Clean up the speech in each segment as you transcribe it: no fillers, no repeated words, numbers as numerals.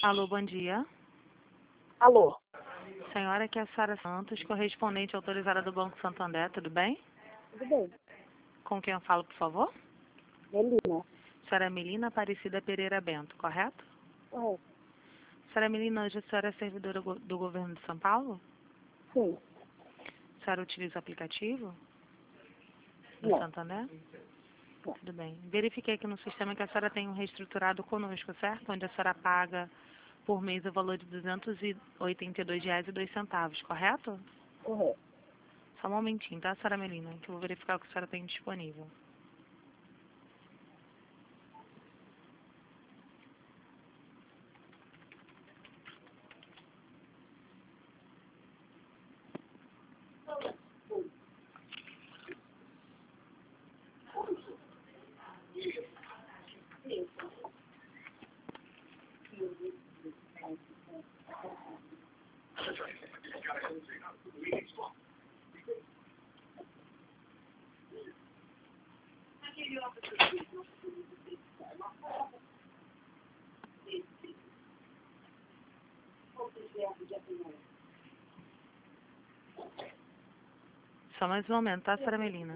Alô, bom dia. Alô? Senhora, aqui é a Sara Santos, correspondente autorizada do Banco Santander, tudo bem? Tudo bem? Com quem eu falo, por favor? Melina? Senhora Melina Aparecida Pereira Bento, correto? Correto. Senhora Melina, hoje a senhora é servidora do governo de São Paulo? Sim. A senhora utiliza o aplicativo do Não. Santander? Não. Tudo bem. Verifiquei aqui no sistema que a senhora tem um reestruturado conosco, certo? Onde a senhora paga por mês o valor de R$ 282,02, correto? Correto. Só um momentinho, tá, senhora Melina? Que eu vou verificar o que a senhora tem disponível. Só mais um momento, tá, senhora Melina?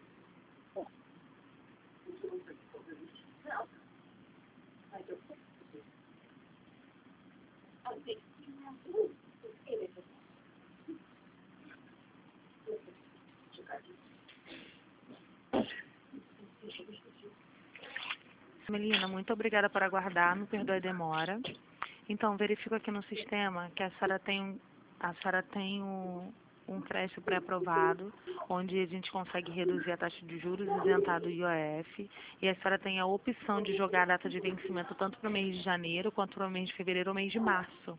Melina, muito obrigada por aguardar, me perdoe a demora. Então, verifico aqui no sistema que a senhora tem um crédito pré-aprovado, onde a gente consegue reduzir a taxa de juros isentar do IOF, e a senhora tem a opção de jogar a data de vencimento tanto para o mês de janeiro, quanto para o mês de fevereiro ou mês de março.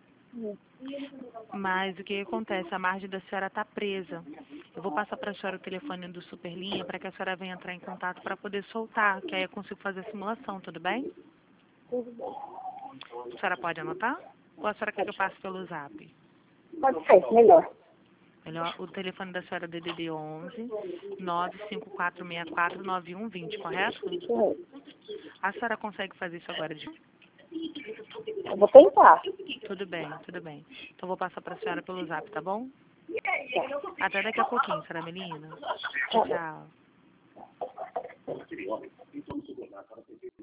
Mas o que acontece? A margem da senhora está presa. Eu vou passar para a senhora o telefone do Superlinha para que a senhora venha entrar em contato para poder soltar, que aí eu consigo fazer a simulação, tudo bem? Tudo bem. A senhora pode anotar? Ou a senhora quer que eu passe pelo zap? Pode ser, melhor. Melhor, o telefone da senhora é DDD 11 95464 9120, correto? Correto. A senhora consegue fazer isso agora? Eu vou tentar. Tudo bem, tudo bem. Então vou passar para a senhora pelo zap, tá bom? Até daqui a pouquinho, senhora Melina. Tá. Tchau.